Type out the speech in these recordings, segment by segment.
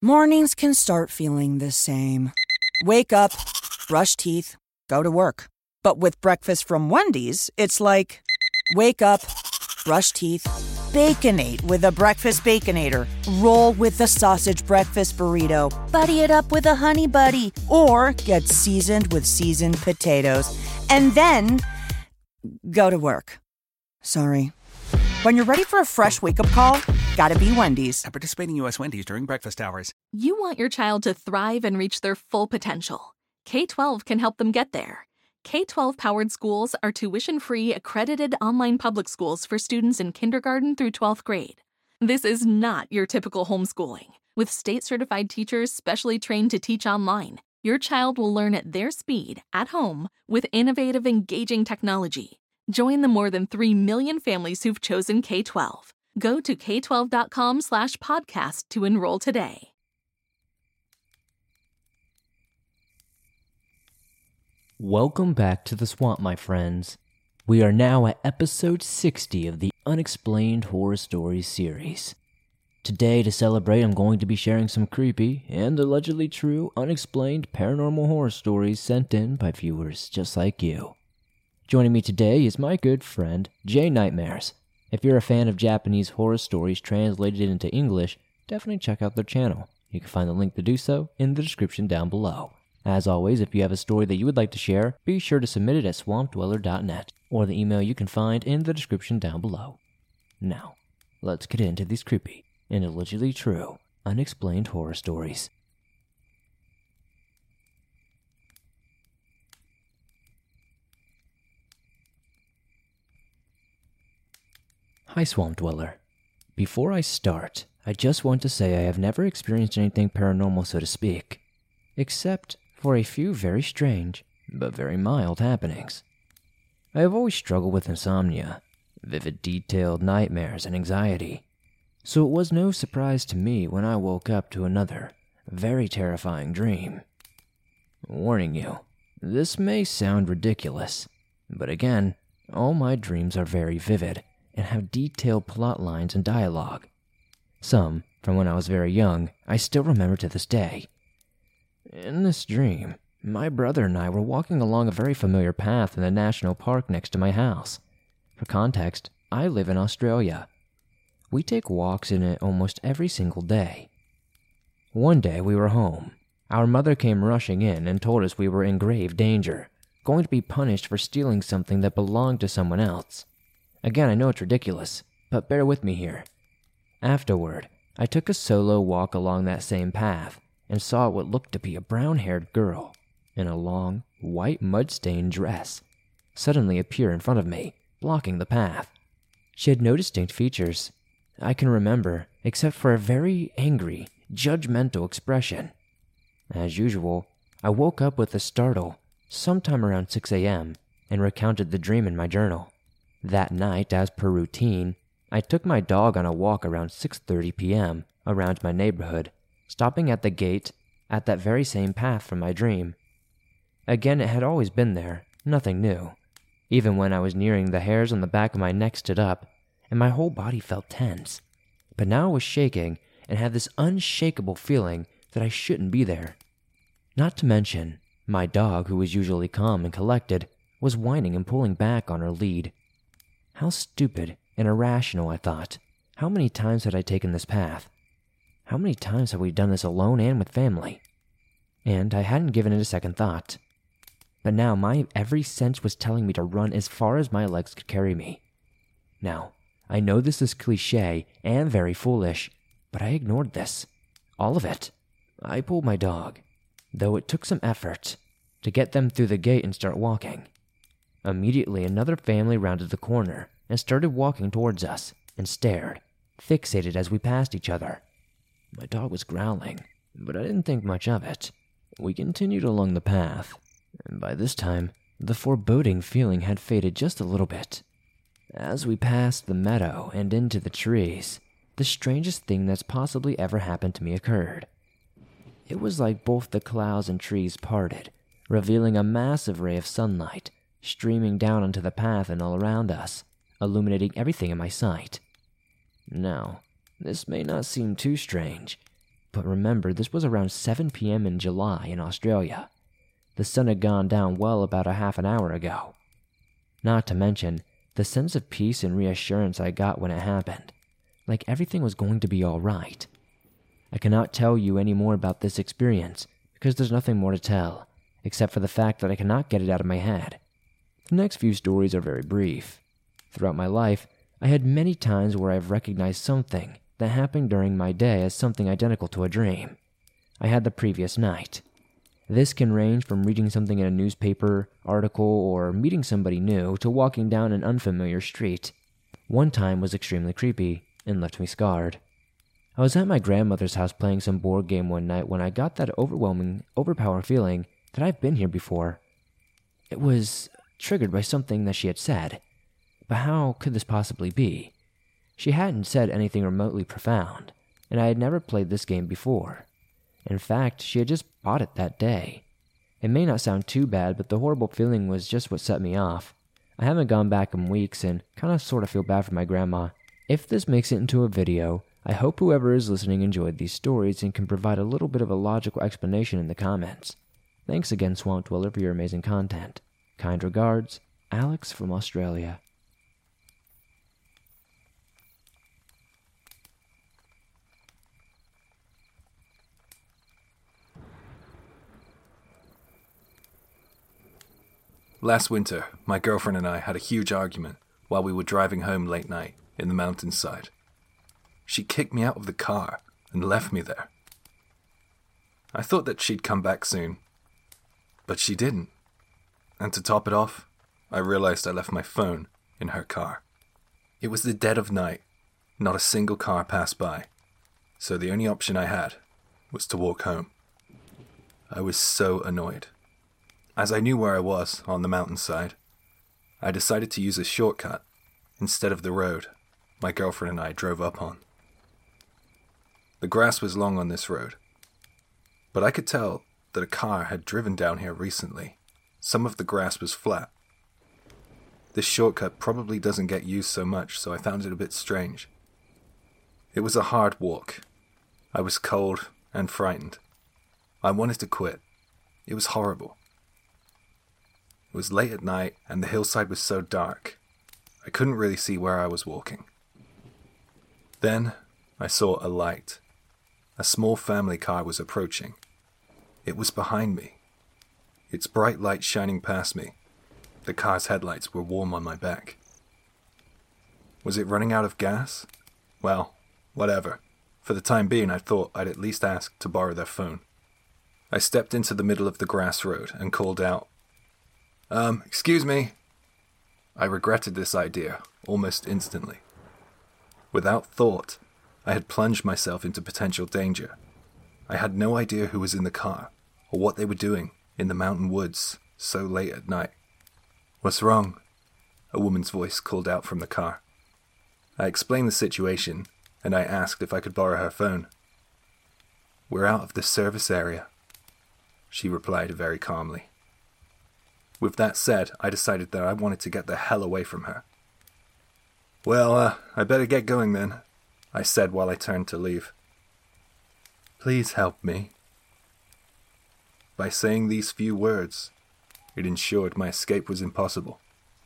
Mornings can start feeling the same. Wake up, brush teeth, go to work. But with breakfast from Wendy's, it's like, wake up, brush teeth, Baconate with a breakfast Baconator. Roll with the sausage breakfast burrito. Buddy it up with a Honey Buddy. Or get seasoned with seasoned potatoes. And then, go to work. Sorry. When you're ready for a fresh wake-up call, gotta be Wendy's. At participating U.S. Wendy's during breakfast hours. You want your child to thrive and reach their full potential. K-12 can help them get there. K-12-powered schools are tuition-free, accredited online public schools for students in kindergarten through 12th grade. This is not your typical homeschooling. With state-certified teachers specially trained to teach online, your child will learn at their speed, at home, with innovative, engaging technology. Join the more than 3 million families who've chosen K-12. Go to k12.com/podcast to enroll today. Welcome back to the swamp, my friends. We are now at episode 60 of the Unexplained Horror Stories series. Today, to celebrate, I'm going to be sharing some creepy and allegedly true unexplained paranormal horror stories sent in by viewers just like you. Joining me today is my good friend, Jay Nightmares. If you're a fan of Japanese horror stories translated into English, definitely check out their channel. You can find the link to do so in the description down below. As always, if you have a story that you would like to share, be sure to submit it at swampdweller.net or the email you can find in the description down below. Now, let's get into these creepy and allegedly true unexplained horror stories. Hi, Swamp Dweller. Before I start, I just want to say I have never experienced anything paranormal, so to speak, except for a few very strange, but very mild happenings. I have always struggled with insomnia, vivid detailed nightmares, and anxiety, so it was no surprise to me when I woke up to another, very terrifying dream. Warning you, this may sound ridiculous, but again, all my dreams are very vivid and have detailed plot lines and dialogue. Some, from when I was very young, I still remember to this day. In this dream, my brother and I were walking along a very familiar path in the national park next to my house. For context, I live in Australia. We take walks in it almost every single day. One day we were home. Our mother came rushing in and told us we were in grave danger, going to be punished for stealing something that belonged to someone else. Again, I know it's ridiculous, but bear with me here. Afterward, I took a solo walk along that same path and saw what looked to be a brown-haired girl in a long, white mud-stained dress suddenly appear in front of me, blocking the path. She had no distinct features I can remember, except for a very angry, judgmental expression. As usual, I woke up with a startle sometime around 6 a.m. and recounted the dream in my journal. That night, as per routine, I took my dog on a walk around 6:30 p.m. around my neighborhood, stopping at the gate at that very same path from my dream. Again, it had always been there, nothing new. Even when I was nearing, the hairs on the back of my neck stood up, and my whole body felt tense. But now I was shaking and had this unshakable feeling that I shouldn't be there. Not to mention, my dog, who was usually calm and collected, was whining and pulling back on her lead. How stupid and irrational, I thought. How many times had I taken this path? How many times had we done this alone and with family? And I hadn't given it a second thought. But now my every sense was telling me to run as far as my legs could carry me. Now, I know this is cliché and very foolish, but I ignored this. All of it. I pulled my dog, though it took some effort, to get them through the gate and start walking. Immediately, another family rounded the corner and started walking towards us and stared, fixated as we passed each other. My dog was growling, but I didn't think much of it. We continued along the path, and by this time, the foreboding feeling had faded just a little bit. As we passed the meadow and into the trees, the strangest thing that's possibly ever happened to me occurred. It was like both the clouds and trees parted, revealing a massive ray of sunlight streaming down onto the path and all around us, illuminating everything in my sight. Now, this may not seem too strange, but remember, this was around 7 p.m. in July in Australia. The sun had gone down well about a half an hour ago. Not to mention, the sense of peace and reassurance I got when it happened, like everything was going to be all right. I cannot tell you any more about this experience, because there's nothing more to tell, except for the fact that I cannot get it out of my head. The next few stories are very brief. Throughout my life, I had many times where I've recognized something that happened during my day as something identical to a dream I had the previous night. This can range from reading something in a newspaper, article, or meeting somebody new to walking down an unfamiliar street. One time was extremely creepy and left me scarred. I was at my grandmother's house playing some board game one night when I got that overpowering feeling that I've been here before. It was triggered by something that she had said. But how could this possibly be? She hadn't said anything remotely profound, and I had never played this game before. In fact, she had just bought it that day. It may not sound too bad, but the horrible feeling was just what set me off. I haven't gone back in weeks and sort of feel bad for my grandma. If this makes it into a video, I hope whoever is listening enjoyed these stories and can provide a little bit of a logical explanation in the comments. Thanks again, Swamp Dweller, for your amazing content. Kind regards, Alex from Australia. Last winter, my girlfriend and I had a huge argument while we were driving home late night in the mountainside. She kicked me out of the car and left me there. I thought that she'd come back soon, but she didn't. And to top it off, I realized I left my phone in her car. It was the dead of night, not a single car passed by, so the only option I had was to walk home. I was so annoyed. As I knew where I was on the mountainside, I decided to use a shortcut instead of the road my girlfriend and I drove up on. The grass was long on this road, but I could tell that a car had driven down here recently. Some of the grass was flat. This shortcut probably doesn't get used so much, so I found it a bit strange. It was a hard walk. I was cold and frightened. I wanted to quit. It was horrible. It was late at night, and the hillside was so dark, I couldn't really see where I was walking. Then, I saw a light. A small family car was approaching. It was behind me. Its bright light shining past me. The car's headlights were warm on my back. Was it running out of gas? Well, whatever. For the time being, I thought I'd at least ask to borrow their phone. I stepped into the middle of the grass road and called out, excuse me. I regretted this idea almost instantly. Without thought, I had plunged myself into potential danger. I had no idea who was in the car or what they were doing in the mountain woods so late at night. What's wrong? A woman's voice called out from the car. I explained the situation and I asked if I could borrow her phone. We're out of the service area, she replied very calmly. With that said, I decided that I wanted to get the hell away from her. Well, I better get going then, I said while I turned to leave. Please help me. By saying these few words, it ensured my escape was impossible.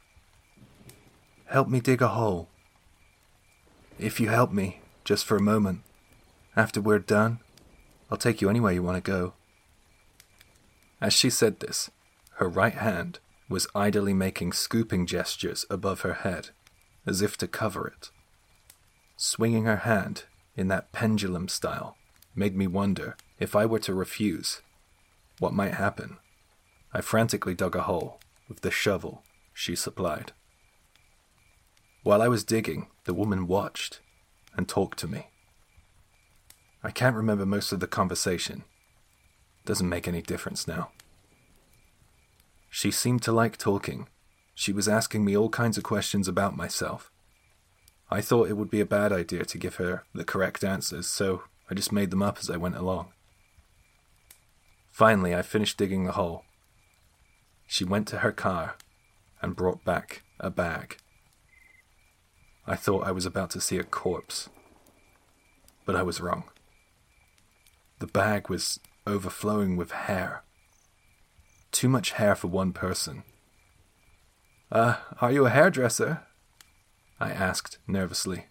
Help me dig a hole. If you help me, just for a moment, after we're done, I'll take you anywhere you want to go. As she said this, her right hand was idly making scooping gestures above her head, as if to cover it. Swinging her hand in that pendulum style made me wonder if I were to refuse, what might happen. I frantically dug a hole with the shovel she supplied. While I was digging, the woman watched and talked to me. I can't remember most of the conversation. Doesn't make any difference now. She seemed to like talking. She was asking me all kinds of questions about myself. I thought it would be a bad idea to give her the correct answers, so I just made them up as I went along. Finally, I finished digging the hole. She went to her car and brought back a bag. I thought I was about to see a corpse, but I was wrong. The bag was overflowing with hair. Too much hair for one person. Are you a hairdresser? I asked nervously.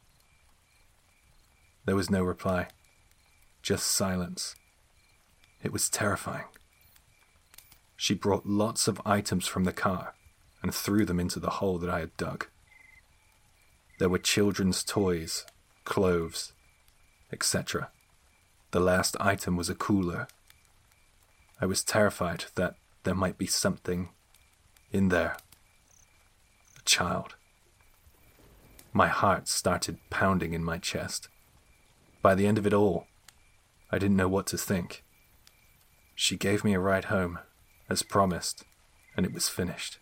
There was no reply, just silence. It was terrifying. She brought lots of items from the car and threw them into the hole that I had dug. There were children's toys, clothes, etc. The last item was a cooler. I was terrified that there might be something in there. A child. My heart started pounding in my chest. By the end of it all, I didn't know what to think. She gave me a ride home, as promised, and it was finished.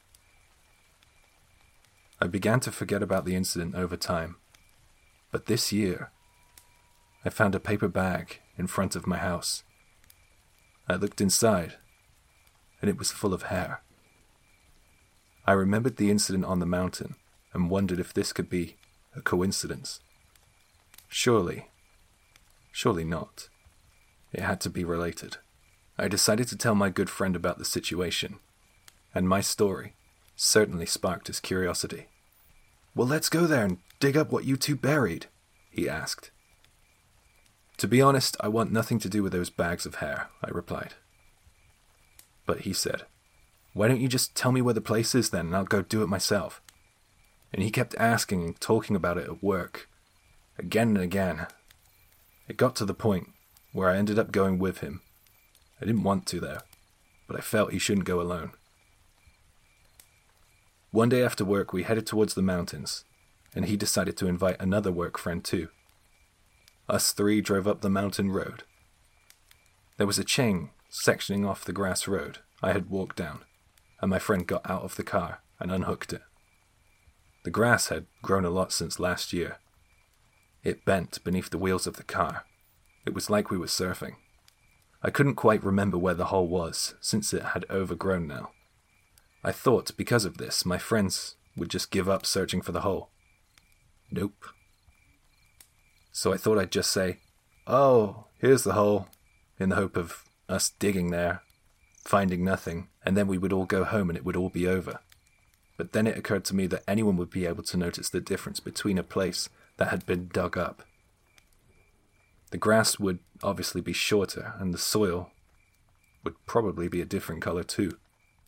I began to forget about the incident over time, but this year, I found a paper bag in front of my house. I looked inside, and it was full of hair. I remembered the incident on the mountain and wondered if this could be a coincidence. Surely not. It had to be related. I decided to tell my good friend about the situation, and my story certainly sparked his curiosity. "Well, let's go there and dig up what you two buried," he asked. "To be honest, I want nothing to do with those bags of hair," I replied. But he said, "Why don't you just tell me where the place is then, and I'll go do it myself?" And he kept asking and talking about it at work, again and again. It got to the point where I ended up going with him. I didn't want to though, but I felt he shouldn't go alone. One day after work, we headed towards the mountains, and he decided to invite another work friend too. Us three drove up the mountain road. There was a chain sectioning off the grass road I had walked down, and my friend got out of the car and unhooked it. The grass had grown a lot since last year. It bent beneath the wheels of the car. It was like we were surfing. I couldn't quite remember where the hole was, since it had overgrown now. I thought, because of this, my friends would just give up searching for the hole. Nope. So I thought I'd just say, "Oh, here's the hole," in the hope of us digging there, finding nothing, and then we would all go home and it would all be over. But then it occurred to me that anyone would be able to notice the difference between a place that had been dug up. The grass would obviously be shorter, and the soil would probably be a different color too.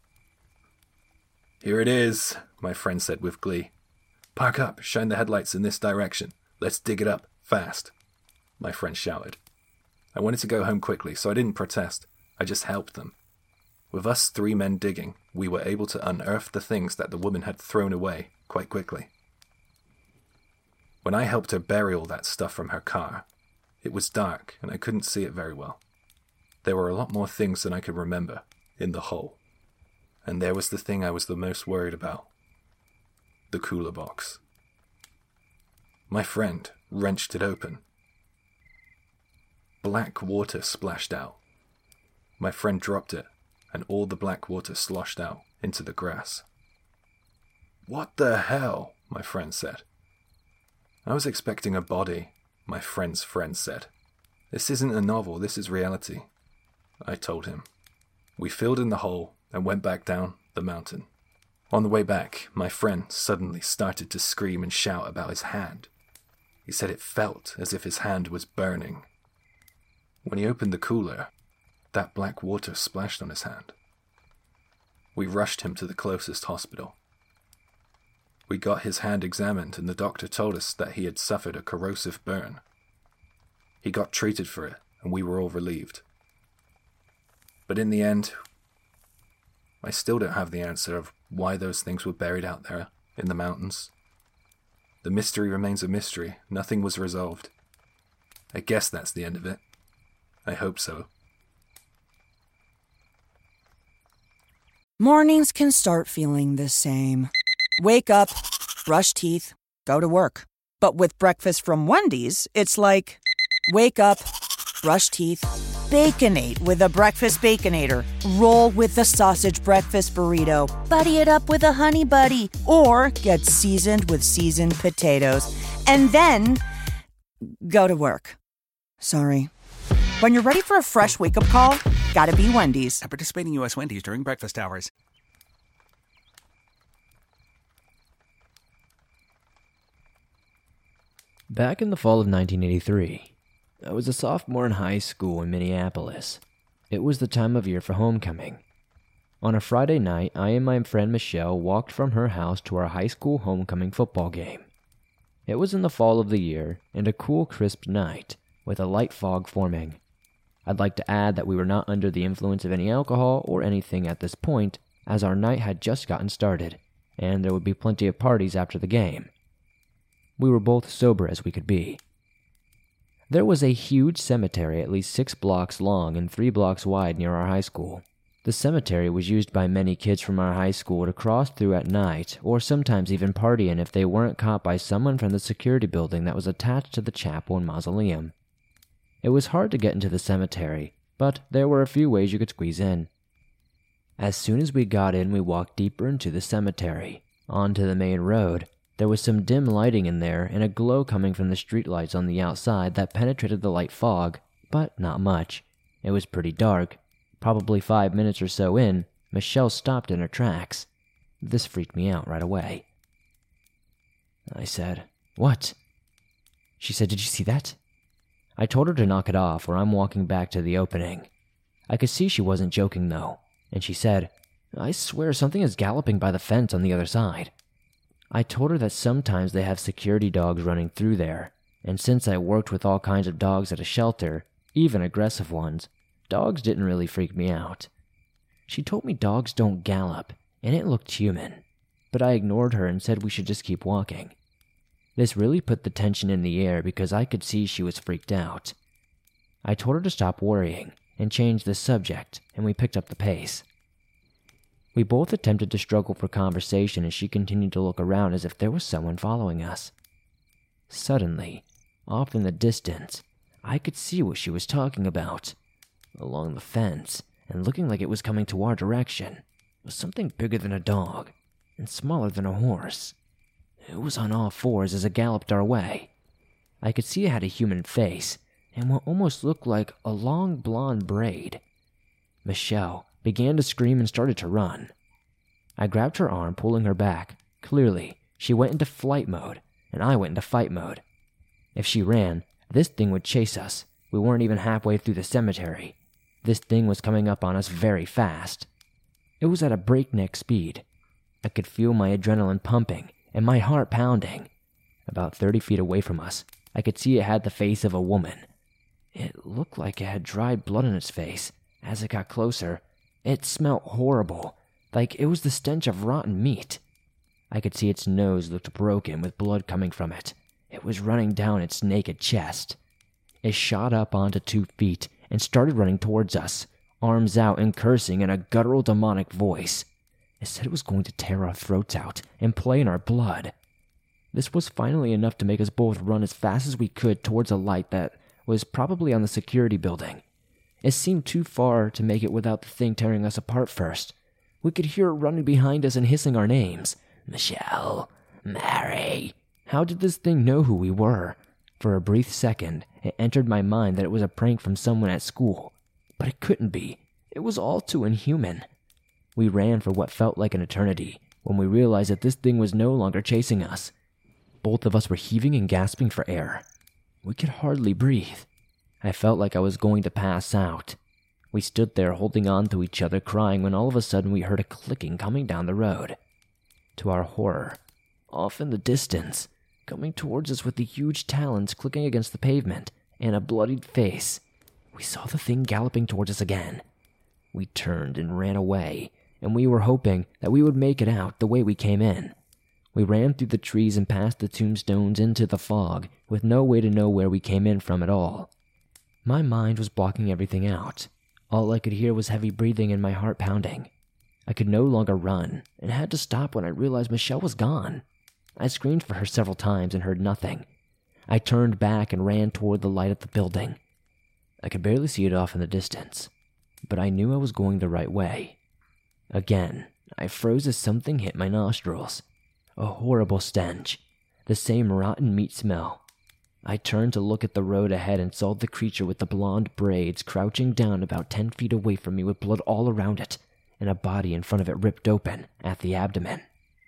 "Here it is," my friend said with glee. "Park up, shine the headlights in this direction. Let's dig it up, fast," my friend shouted. I wanted to go home quickly, so I didn't protest. I just helped them. With us three men digging, we were able to unearth the things that the woman had thrown away quite quickly. When I helped her bury all that stuff from her car, it was dark and I couldn't see it very well. There were a lot more things than I could remember in the hole. And there was the thing I was the most worried about. The cooler box. My friend wrenched it open. Black water splashed out. My friend dropped it, and all the black water sloshed out into the grass. "What the hell?" my friend said. "I was expecting a body," my friend's friend said. "This isn't a novel, this is reality," I told him. We filled in the hole and went back down the mountain. On the way back, my friend suddenly started to scream and shout about his hand. He said it felt as if his hand was burning. When he opened the cooler, that black water splashed on his hand. We rushed him to the closest hospital. We got his hand examined and the doctor told us that he had suffered a corrosive burn. He got treated for it and we were all relieved. But in the end, I still don't have the answer of why those things were buried out there in the mountains. The mystery remains a mystery. Nothing was resolved. I guess that's the end of it. I hope so. Mornings can start feeling the same. Wake up, brush teeth, go to work. But with breakfast from Wendy's, it's like, wake up, brush teeth, Baconate with a breakfast Baconator. Roll with the sausage breakfast burrito. Buddy it up with a honey buddy. Or get seasoned with seasoned potatoes. And then go to work. Sorry. When you're ready for a fresh wake-up call, gotta be Wendy's. At participating U.S. Wendy's during breakfast hours. Back in the fall of 1983, I was a sophomore in high school in Minneapolis. It was the time of year for homecoming. On a Friday night, I and my friend Michelle walked from her house to our high school homecoming football game. It was in the fall of the year and a cool, crisp night with a light fog forming. I'd like to add that we were not under the influence of any alcohol or anything at this point, as our night had just gotten started, and there would be plenty of parties after the game. We were both sober as we could be. There was a huge cemetery at least 6 blocks long and 3 blocks wide near our high school. The cemetery was used by many kids from our high school to cross through at night, or sometimes even party in if they weren't caught by someone from the security building that was attached to the chapel and mausoleum. It was hard to get into the cemetery, but there were a few ways you could squeeze in. As soon as we got in, we walked deeper into the cemetery, onto the main road. There was some dim lighting in there and a glow coming from the streetlights on the outside that penetrated the light fog, but not much. It was pretty dark. Probably 5 minutes or so in, Michelle stopped in her tracks. This freaked me out right away. I said, "What?" She said, "Did you see that?" I told her to knock it off or I'm walking back to the opening. I could see she wasn't joking though, and she said, "I swear something is galloping by the fence on the other side." I told her that sometimes they have security dogs running through there, and since I worked with all kinds of dogs at a shelter, even aggressive ones, dogs didn't really freak me out. She told me dogs don't gallop, and it looked human, but I ignored her and said we should just keep walking. This really put the tension in the air because I could see she was freaked out. I told her to stop worrying and change the subject, and we picked up the pace. We both attempted to struggle for conversation as she continued to look around as if there was someone following us. Suddenly, off in the distance, I could see what she was talking about. Along the fence, and looking like it was coming to our direction, was something bigger than a dog, and smaller than a horse. It was on all fours as it galloped our way. I could see it had a human face, and what almost looked like a long blonde braid. Michelle began to scream and started to run. I grabbed her arm, pulling her back. Clearly, she went into flight mode, and I went into fight mode. If she ran, this thing would chase us. We weren't even halfway through the cemetery. This thing was coming up on us very fast. It was at a breakneck speed. I could feel my adrenaline pumping and my heart pounding. About 30 feet away from us, I could see it had the face of a woman. It looked like it had dried blood on its face. As it got closer, it smelled horrible, like it was the stench of rotten meat. I could see its nose looked broken with blood coming from it. It was running down its naked chest. It shot up onto 2 feet and started running towards us, arms out and cursing in a guttural demonic voice. It said it was going to tear our throats out and play in our blood. This was finally enough to make us both run as fast as we could towards a light that was probably on the security building. It seemed too far to make it without the thing tearing us apart first. We could hear it running behind us and hissing our names. Michelle, Mary. How did this thing know who we were? For a brief second, it entered my mind that it was a prank from someone at school. But it couldn't be. It was all too inhuman. We ran for what felt like an eternity when we realized that this thing was no longer chasing us. Both of us were heaving and gasping for air. We could hardly breathe. I felt like I was going to pass out. We stood there holding on to each other, crying, when all of a sudden we heard a clicking coming down the road. To our horror, off in the distance, coming towards us with the huge talons clicking against the pavement and a bloodied face, we saw the thing galloping towards us again. We turned and ran away, and we were hoping that we would make it out the way we came in. We ran through the trees and past the tombstones into the fog, with no way to know where we came in from at all. My mind was blocking everything out. All I could hear was heavy breathing and my heart pounding. I could no longer run, and had to stop when I realized Michelle was gone. I screamed for her several times and heard nothing. I turned back and ran toward the light at the building. I could barely see it off in the distance, but I knew I was going the right way. Again, I froze as something hit my nostrils. A horrible stench, the same rotten meat smell. I turned to look at the road ahead and saw the creature with the blonde braids crouching down about 10 feet away from me with blood all around it, and a body in front of it ripped open at the abdomen.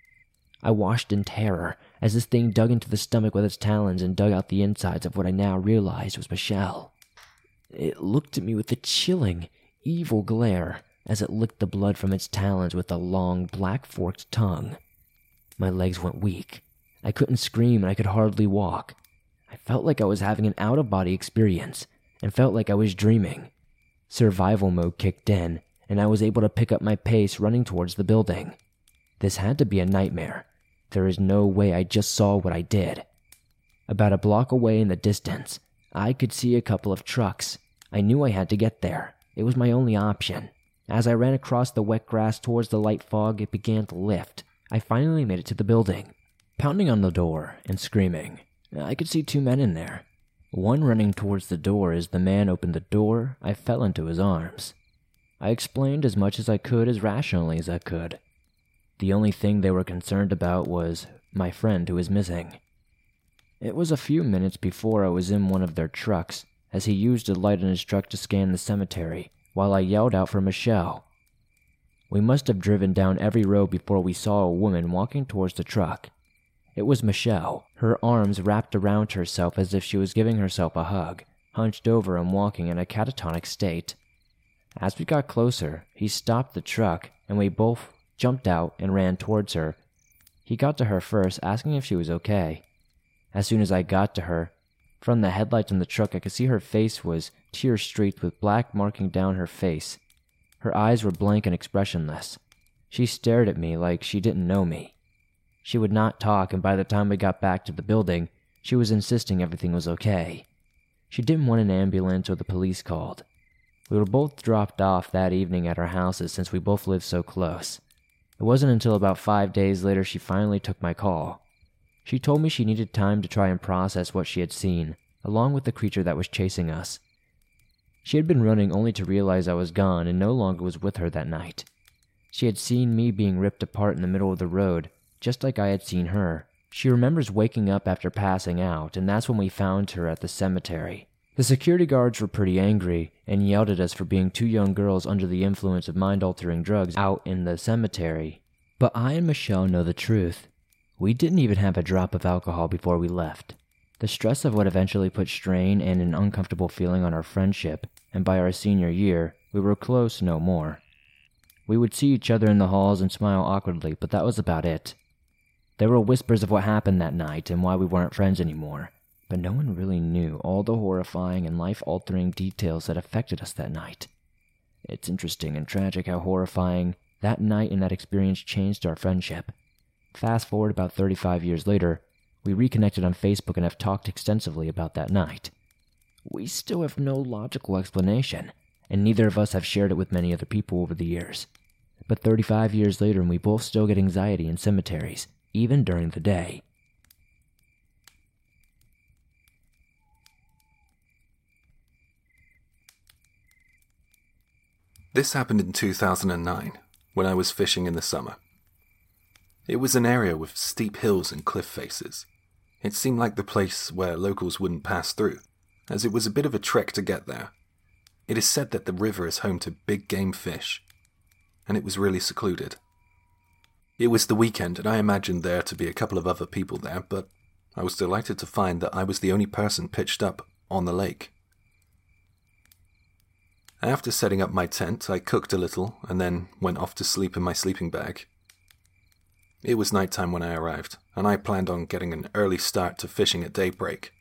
I watched in terror as this thing dug into the stomach with its talons and dug out the insides of what I now realized was Michelle. It looked at me with a chilling, evil glare as it licked the blood from its talons with a long, black-forked tongue. My legs went weak. I couldn't scream and I could hardly walk. I felt like I was having an out-of-body experience and felt like I was dreaming. Survival mode kicked in, and I was able to pick up my pace running towards the building. This had to be a nightmare. There is no way I just saw what I did. About a block away in the distance, I could see a couple of trucks. I knew I had to get there. It was my only option. As I ran across the wet grass towards the light fog, it began to lift. I finally made it to the building. Pounding on the door and screaming, I could see 2 men in there. One running towards the door. As the man opened the door, I fell into his arms. I explained as much as I could, as rationally as I could. The only thing they were concerned about was my friend who was missing. It was a few minutes before I was in one of their trucks, as he used a light in his truck to scan the cemetery, while I yelled out for Michelle. We must have driven down every road before we saw a woman walking towards the truck. It was Michelle, her arms wrapped around herself as if she was giving herself a hug, hunched over and walking in a catatonic state. As we got closer, he stopped the truck, and we both jumped out and ran towards her. He got to her first, asking if she was okay. As soon as I got to her, from the headlights on the truck, I could see her face was tear-streaked with black marking down her face. Her eyes were blank and expressionless. She stared at me like she didn't know me. She would not talk, and by the time we got back to the building, she was insisting everything was okay. She didn't want an ambulance or the police called. We were both dropped off that evening at our houses since we both lived so close. It wasn't until about 5 days later she finally took my call. She told me she needed time to try and process what she had seen, along with the creature that was chasing us. She had been running only to realize I was gone and no longer was with her that night. She had seen me being ripped apart in the middle of the road, just like I had seen her. She remembers waking up after passing out, and that's when we found her at the cemetery. The security guards were pretty angry and yelled at us for being 2 young girls under the influence of mind-altering drugs out in the cemetery. But I and Michelle know the truth. We didn't even have a drop of alcohol before we left. The stress of what eventually put strain and an uncomfortable feeling on our friendship, and by our senior year, we were close no more. We would see each other in the halls and smile awkwardly, but that was about it. There were whispers of what happened that night and why we weren't friends anymore, but no one really knew all the horrifying and life-altering details that affected us that night. It's interesting and tragic how horrifying that night and that experience changed our friendship. Fast forward about 35 years later, we reconnected on Facebook and have talked extensively about that night. We still have no logical explanation, and neither of us have shared it with many other people over the years. But 35 years later, and we both still get anxiety in cemeteries, even during the day. This happened in 2009, when I was fishing in the summer. It was an area with steep hills and cliff faces. It seemed like the place where locals wouldn't pass through, as it was a bit of a trek to get there. It is said that the river is home to big game fish, and it was really secluded. It was the weekend, and I imagined there to be a couple of other people there, but I was delighted to find that I was the only person pitched up on the lake. After setting up my tent, I cooked a little, and then went off to sleep in my sleeping bag. It was nighttime when I arrived, and I planned on getting an early start to fishing at daybreak.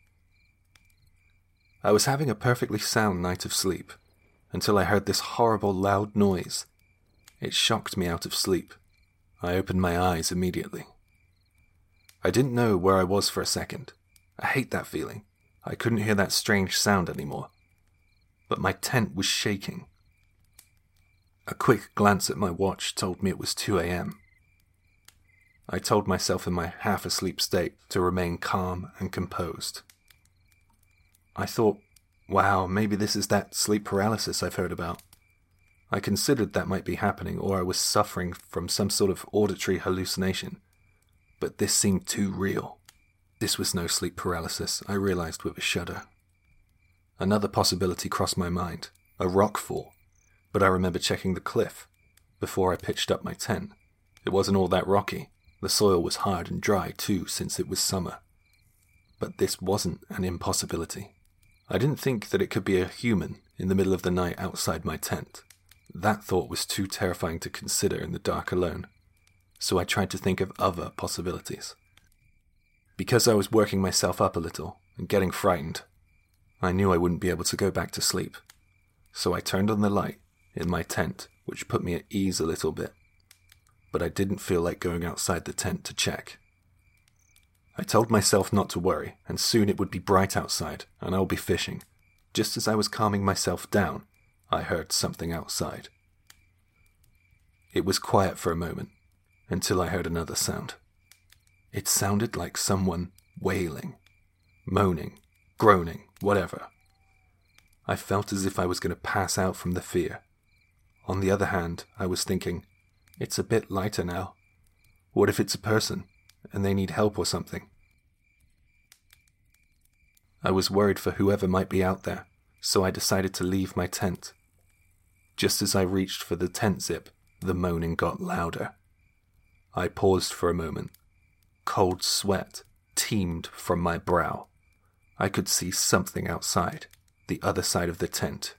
I was having a perfectly sound night of sleep, until I heard this horrible loud noise. It shocked me out of sleep. I opened my eyes immediately. I didn't know where I was for a second. I hate that feeling. I couldn't hear that strange sound anymore. But my tent was shaking. A quick glance at my watch told me it was 2 a.m. I told myself in my half-asleep state to remain calm and composed. I thought, wow, maybe this is that sleep paralysis I've heard about. I considered that might be happening, or I was suffering from some sort of auditory hallucination, but this seemed too real. This was no sleep paralysis, I realized with a shudder. Another possibility crossed my mind, a rock fall, but I remember checking the cliff before I pitched up my tent. It wasn't all that rocky. The soil was hard and dry too, since it was summer. But this wasn't an impossibility. I didn't think that it could be a human in the middle of the night outside my tent. That thought was too terrifying to consider in the dark alone, so I tried to think of other possibilities. Because I was working myself up a little and getting frightened, I knew I wouldn't be able to go back to sleep, so I turned on the light in my tent, which put me at ease a little bit, but I didn't feel like going outside the tent to check. I told myself not to worry, and soon it would be bright outside, and I'll be fishing. Just as I was calming myself down, I heard something outside. It was quiet for a moment, until I heard another sound. It sounded like someone wailing, moaning, groaning, whatever. I felt as if I was going to pass out from the fear. On the other hand, I was thinking, it's a bit lighter now. What if it's a person, and they need help or something? I was worried for whoever might be out there, so I decided to leave my tent. Just as I reached for the tent zip, the moaning got louder. I paused for a moment. Cold sweat teemed from my brow. I could see something outside, the other side of the tent.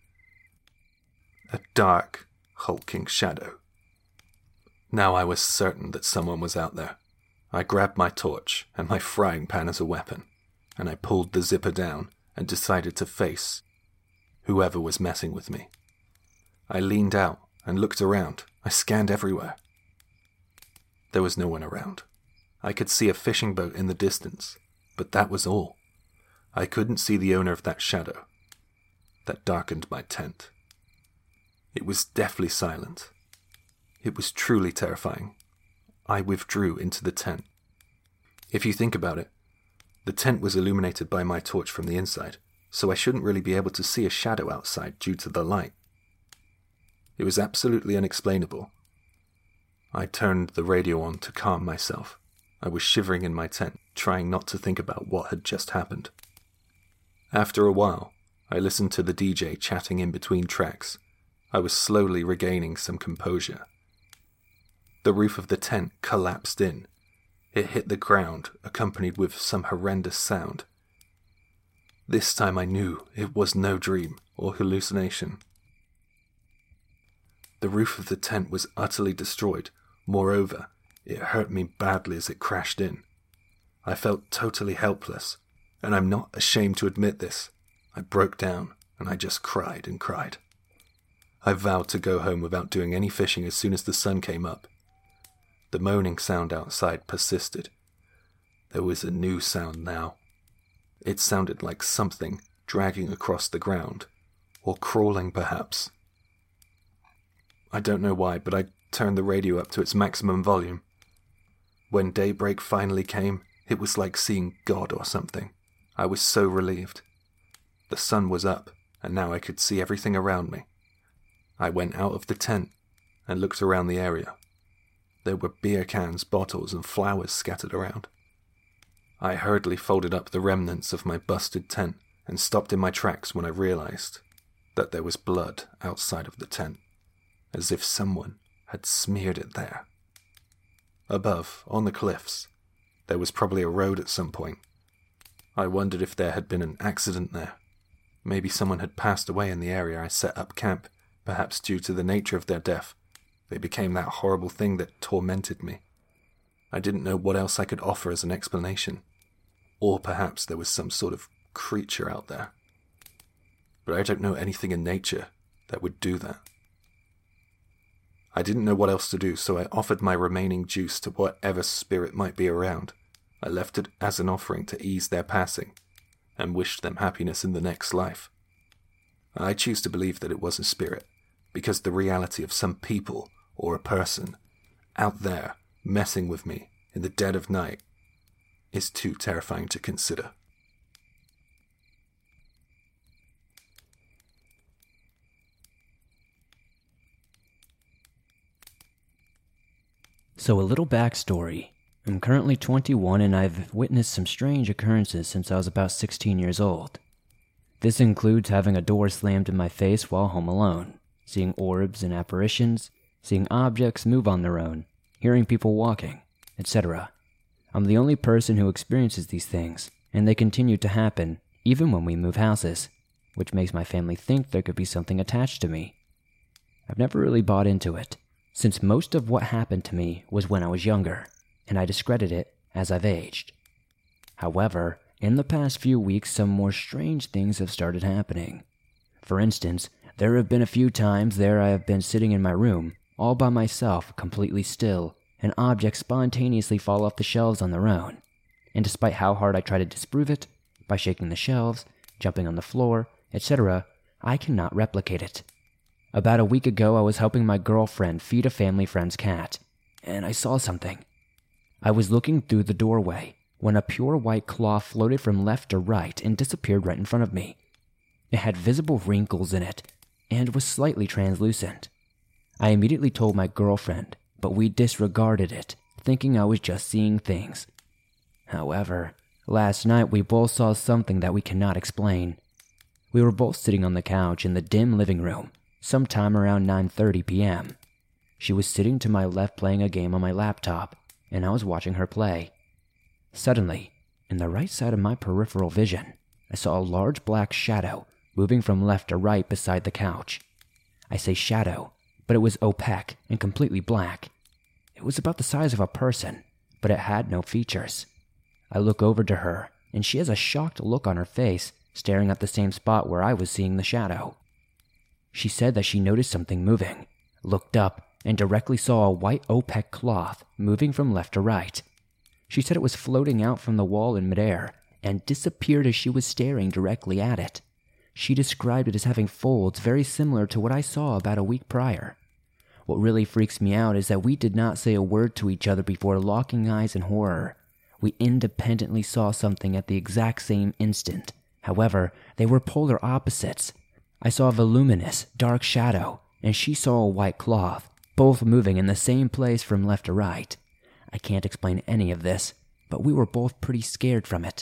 A dark, hulking shadow. Now I was certain that someone was out there. I grabbed my torch and my frying pan as a weapon, and I pulled the zipper down and decided to face whoever was messing with me. I leaned out and looked around. I scanned everywhere. There was no one around. I could see a fishing boat in the distance, but that was all. I couldn't see the owner of that shadow that darkened my tent. It was deathly silent. It was truly terrifying. I withdrew into the tent. If you think about it, the tent was illuminated by my torch from the inside, so I shouldn't really be able to see a shadow outside due to the light. It was absolutely unexplainable. I turned the radio on to calm myself. I was shivering in my tent, trying not to think about what had just happened. After a while, I listened to the DJ chatting in between tracks. I was slowly regaining some composure. The roof of the tent collapsed in. It hit the ground, accompanied with some horrendous sound. This time I knew it was no dream or hallucination. The roof of the tent was utterly destroyed. Moreover, it hurt me badly as it crashed in. I felt totally helpless, and I'm not ashamed to admit this. I broke down, and I just cried and cried. I vowed to go home without doing any fishing as soon as the sun came up. The moaning sound outside persisted. There was a new sound now. It sounded like something dragging across the ground, or crawling perhaps. I don't know why, but I turned the radio up to its maximum volume. When daybreak finally came, it was like seeing God or something. I was so relieved. The sun was up, and now I could see everything around me. I went out of the tent and looked around the area. There were beer cans, bottles, and flowers scattered around. I hurriedly folded up the remnants of my busted tent and stopped in my tracks when I realized that there was blood outside of the tent, as if someone had smeared it there. Above, on the cliffs, there was probably a road at some point. I wondered if there had been an accident there. Maybe someone had passed away in the area I set up camp, perhaps due to the nature of their death. They became that horrible thing that tormented me. I didn't know what else I could offer as an explanation. Or perhaps there was some sort of creature out there. But I don't know anything in nature that would do that. I didn't know what else to do, so I offered my remaining juice to whatever spirit might be around. I left it as an offering to ease their passing, and wished them happiness in the next life. I choose to believe that it was a spirit, because the reality of some people, or a person, out there, messing with me in the dead of night, is too terrifying to consider. So a little backstory. I'm currently 21 and I've witnessed some strange occurrences since I was about 16 years old. This includes having a door slammed in my face while home alone, seeing orbs and apparitions, seeing objects move on their own, hearing people walking, etc. I'm the only person who experiences these things, and they continue to happen even when we move houses, which makes my family think there could be something attached to me. I've never really bought into it, since most of what happened to me was when I was younger, and I discredit it as I've aged. However, in the past few weeks, some more strange things have started happening. For instance, there have been a few times there I have been sitting in my room, all by myself, completely still, and objects spontaneously fall off the shelves on their own. And despite how hard I try to disprove it, by shaking the shelves, jumping on the floor, etc., I cannot replicate it. About a week ago, I was helping my girlfriend feed a family friend's cat, and I saw something. I was looking through the doorway when a pure white claw floated from left to right and disappeared right in front of me. It had visible wrinkles in it and was slightly translucent. I immediately told my girlfriend, but we disregarded it, thinking I was just seeing things. However, last night we both saw something that we cannot explain. We were both sitting on the couch in the dim living room, sometime around 9:30 p.m. She was sitting to my left playing a game on my laptop, and I was watching her play. Suddenly, in the right side of my peripheral vision, I saw a large black shadow moving from left to right beside the couch. I say shadow, but it was opaque and completely black. It was about the size of a person, but it had no features. I look over to her, and she has a shocked look on her face, staring at the same spot where I was seeing the shadow. She said that she noticed something moving, looked up, and directly saw a white opaque cloth moving from left to right. She said it was floating out from the wall in midair and disappeared as she was staring directly at it. She described it as having folds very similar to what I saw about a week prior. What really freaks me out is that we did not say a word to each other before locking eyes in horror. We independently saw something at the exact same instant. However, they were polar opposites. I saw a voluminous, dark shadow, and she saw a white cloth, both moving in the same place from left to right. I can't explain any of this, but we were both pretty scared from it.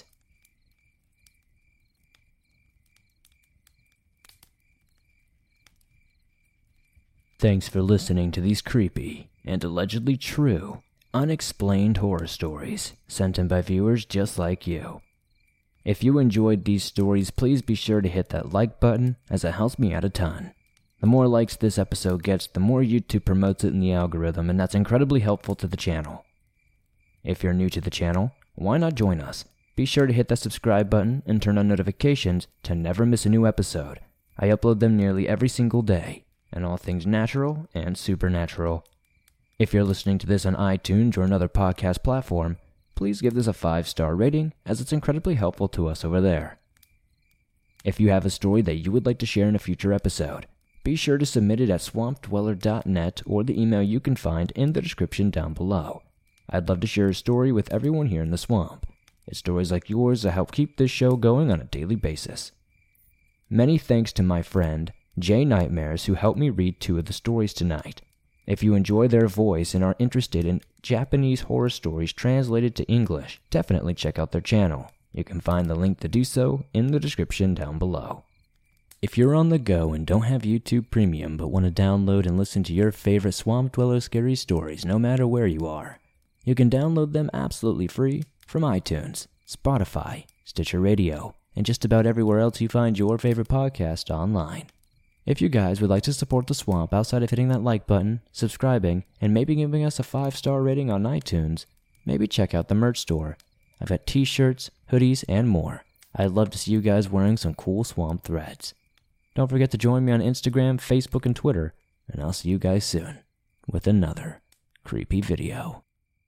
Thanks for listening to these creepy and allegedly true, unexplained horror stories sent in by viewers just like you. If you enjoyed these stories, please be sure to hit that like button, as it helps me out a ton. The more likes this episode gets, the more YouTube promotes it in the algorithm, and that's incredibly helpful to the channel. If you're new to the channel, why not join us? Be sure to hit that subscribe button and turn on notifications to never miss a new episode. I upload them nearly every single day, and all things natural and supernatural. If you're listening to this on iTunes or another podcast platform, please give this a 5-star rating, as it's incredibly helpful to us over there. If you have a story that you would like to share in a future episode, be sure to submit it at swampdweller.net or the email you can find in the description down below. I'd love to share a story with everyone here in the swamp. It's stories like yours that help keep this show going on a daily basis. Many thanks to my friend, Jay Nightmares, who helped me read 2 of the stories tonight. If you enjoy their voice and are interested in Japanese horror stories translated to English, definitely check out their channel. You can find the link to do so in the description down below. If you're on the go and don't have YouTube Premium but want to download and listen to your favorite Swamp Dweller scary stories no matter where you are, you can download them absolutely free from iTunes, Spotify, Stitcher Radio, and just about everywhere else you find your favorite podcast online. If you guys would like to support the Swamp outside of hitting that like button, subscribing, and maybe giving us a 5-star rating on iTunes, maybe check out the merch store. I've got t-shirts, hoodies, and more. I'd love to see you guys wearing some cool Swamp threads. Don't forget to join me on Instagram, Facebook, and Twitter, and I'll see you guys soon with another creepy video.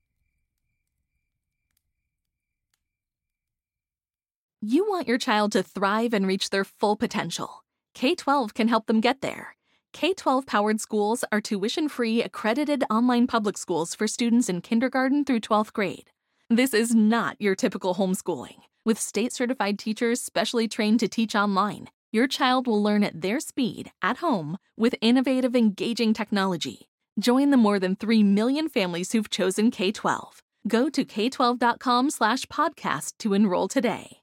You want your child to thrive and reach their full potential. K-12 can help them get there. K-12-powered schools are tuition-free, accredited online public schools for students in kindergarten through 12th grade. This is not your typical homeschooling. With state-certified teachers specially trained to teach online, your child will learn at their speed, at home, with innovative, engaging technology. Join the more than 3 million families who've chosen K-12. Go to k12.com/podcast to enroll today.